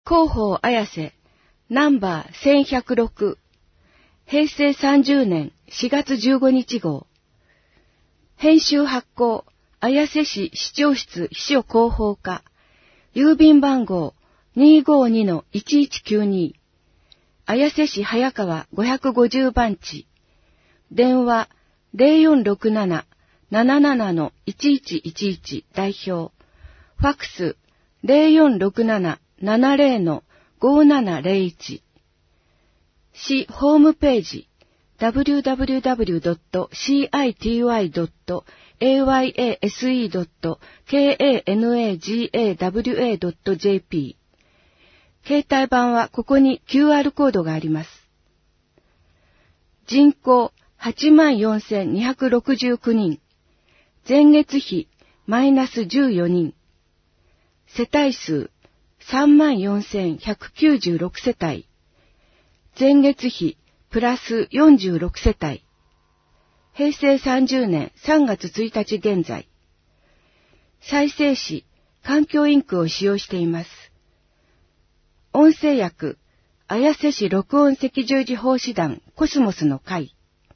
広報綾瀬、ナンバー1106、平成30年4月15日号。編集発行、綾瀬市市長室秘書広報課、郵便番号 252-1192、綾瀬市早川550番地、電話 0467-77-1111 代表、ファックス 0467-70-5701、市ホームページ www.citiy.ayase.kanagawa.jp 携帯版はここに QR コードがあります。人口 84,269 人。前月比マイナス14人。世帯数 34,196 世帯。前月比プラス46世帯。平成30年3月1日現在。再生紙、環境インクを使用しています。音声訳、綾瀬市録音赤十字奉仕団コスモスの会。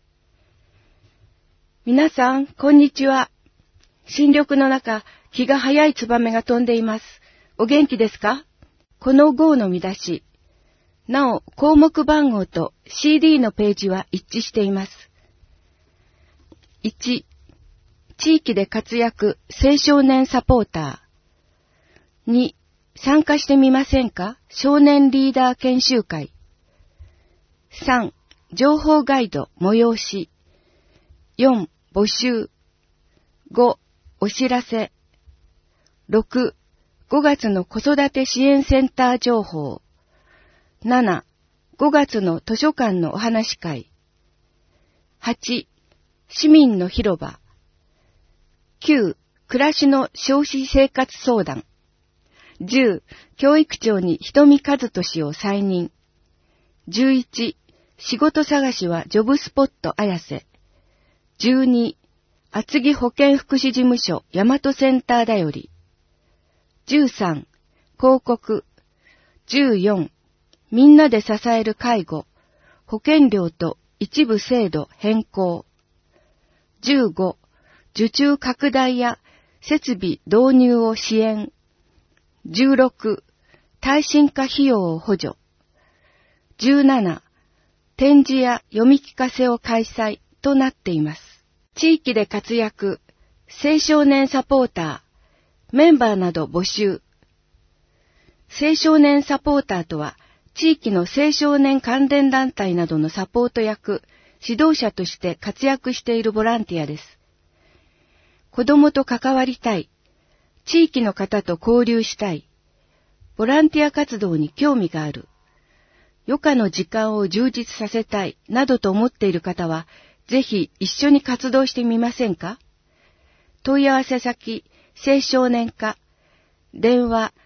皆さん、こんにちは。新緑の中、気が早いツバメが飛んでいます。お元気ですか？この号の見出し。なお、項目番号と CD のページは一致しています。1、地域で活躍青少年サポーター。2、参加してみませんか？少年リーダー研修会。3、情報ガイド催し。4、募集。5、お知らせ。6、5月の子育て支援センター情報。7、5月の図書館のお話会。8、市民の広場。9、暮らしの消費生活相談。10、教育長に瞳和俊を再任。11、仕事探しはジョブスポット綾瀬。12、厚木保健福祉事務所大和センターだより。13、広告。14、みんなで支える介護。保険料と一部制度変更。15、受注拡大や設備導入を支援。16、耐震化費用を補助。17、展示や読み聞かせを開催となっています。地域で活躍、青少年サポーター、メンバーなど募集。青少年サポーターとは、地域の青少年関連団体などのサポート役、指導者として活躍しているボランティアです。子供と関わりたい、地域の方と交流したい、ボランティア活動に興味がある、余暇の時間を充実させたいなどと思っている方は、ぜひ一緒に活動してみませんか？問い合わせ先、青少年課、電話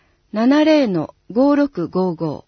70-5655。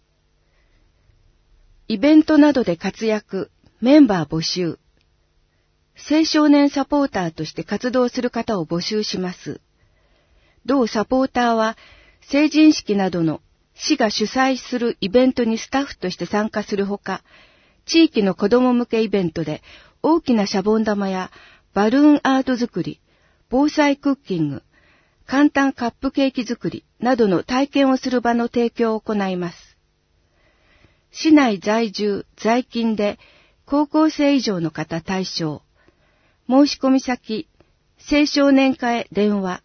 イベントなどで活躍、メンバー募集。青少年サポーターとして活動する方を募集します。同サポーターは、成人式などの市が主催するイベントにスタッフとして参加するほか、地域の子ども向けイベントで大きなシャボン玉やバルーンアート作り、防災クッキング、簡単カップケーキ作りなどの体験をする場の提供を行います。市内在住、在勤で高校生以上の方対象。申し込み先、青少年課へ電話。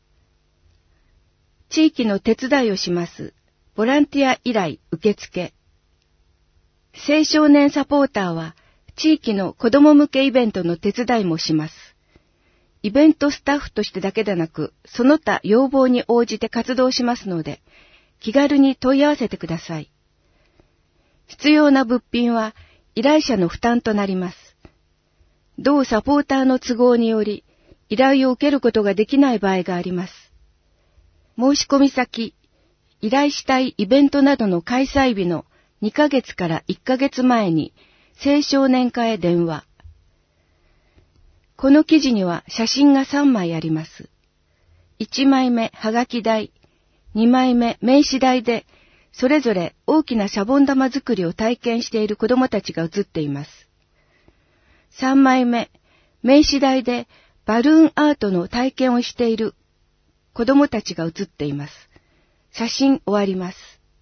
地域の手伝いをします。ボランティア依頼受付。青少年サポーターは、地域の子ども向けイベントの手伝いもします。イベントスタッフとしてだけでなく、その他要望に応じて活動しますので、気軽に問い合わせてください。必要な物品は依頼者の負担となります。同サポーターの都合により、依頼を受けることができない場合があります。申し込み先、依頼したいイベントなどの開催日の2ヶ月から1ヶ月前に青少年課へ電話。この記事には写真が3枚あります。1枚目はがき代、2枚目名刺代でそれぞれ大きなシャボン玉作りを体験している子供たちが写っています。3枚目、名刺台でバルーンアートの体験をしている子供たちが写っています。写真終わります。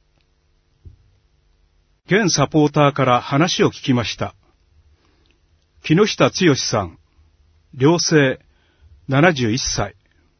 現サポーターから話を聞きました。木下剛さん、寮生、71歳。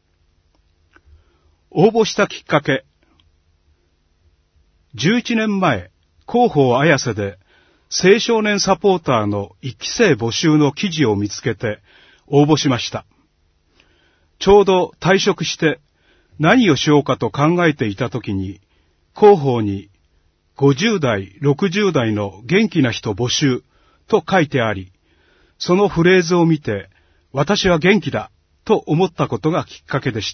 応募したきっかけ。11年前、広報綾瀬で青少年サポーターの1期生募集の記事を見つけて応募しました。ちょうど退職して何をしようかと考えていたときに、広報に50代、60代の元気な人募集と書いてあり、そのフレーズを見て、私は元気だと思ったことがきっかけでした。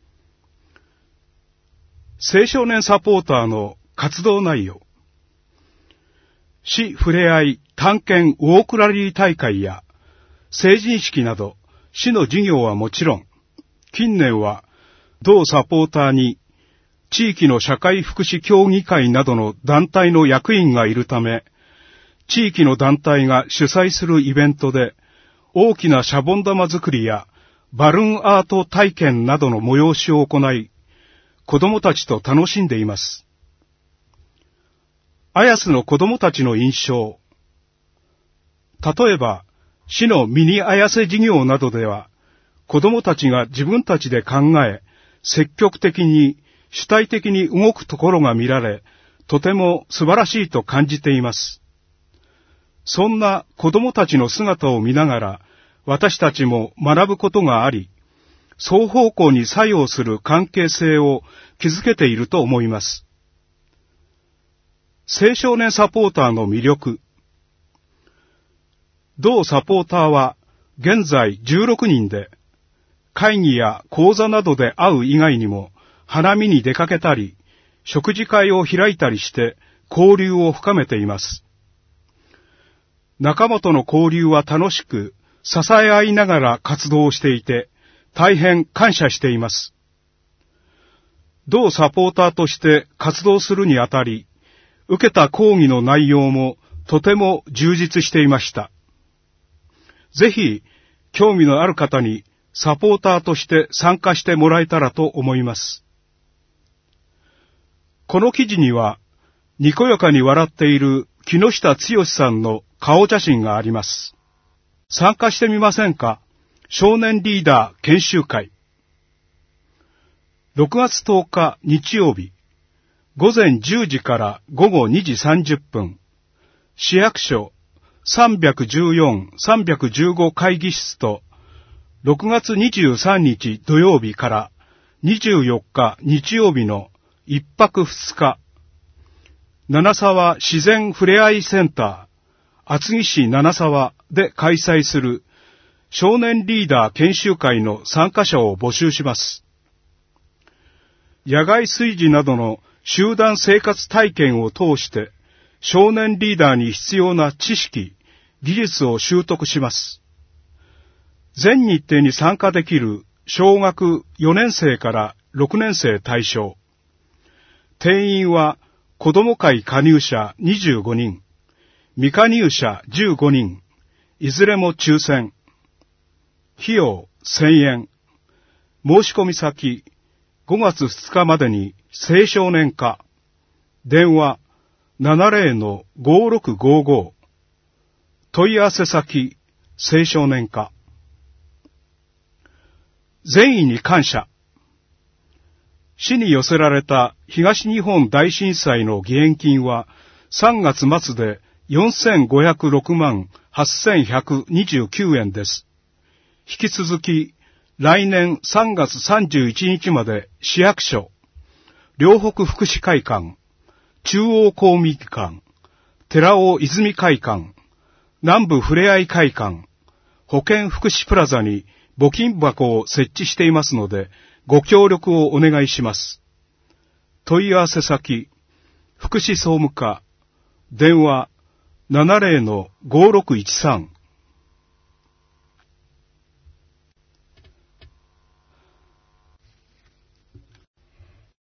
青少年サポーターの活動内容。市ふれあい探検ウォークラリー大会や成人式など市の事業はもちろん、近年は同サポーターに地域の社会福祉協議会などの団体の役員がいるため、地域の団体が主催するイベントで大きなシャボン玉作りやバルーンアート体験などの催しを行い、子供たちと楽しんでいます。綾瀬の子供たちの印象。例えば、市のミニ綾瀬事業などでは、子供たちが自分たちで考え、積極的に主体的に動くところが見られ、とても素晴らしいと感じています。そんな子供たちの姿を見ながら、私たちも学ぶことがあり、双方向に作用する関係性を築けていると思います。青少年サポーターの魅力。同サポーターは現在16人で、会議や講座などで会う以外にも、花見に出かけたり、食事会を開いたりして交流を深めています。仲間との交流は楽しく、支え合いながら活動をしていて、大変感謝しています。同サポーターとして活動するにあたり、受けた講義の内容もとても充実していました。ぜひ、興味のある方にサポーターとして参加してもらえたらと思います。この記事には、にこやかに笑っている木下剛さんの顔写真があります。参加してみませんか？少年リーダー研修会。6月10日日曜日、午前10時から午後2時30分、市役所314、315会議室と、6月23日土曜日から24日日曜日の1泊2日、七沢自然ふれあいセンター、厚木市七沢で開催する少年リーダー研修会の参加者を募集します。野外炊事などの集団生活体験を通して、少年リーダーに必要な知識、技術を習得します。全日程に参加できる小学4年生から6年生対象。定員は子ども会加入者25人、未加入者15人、いずれも抽選。費用1000円。申し込み先5月2日までに青少年課。電話 70-5655。問い合わせ先青少年課。善意に感謝。市に寄せられた東日本大震災の義援金は3月末で4506万8129円です。引き続き来年3月31日まで市役所、両北福祉会館、中央公民館、寺尾泉会館、南部ふれあい会館、保健福祉プラザに募金箱を設置していますので、ご協力をお願いします。問い合わせ先、福祉総務課、電話 70-5613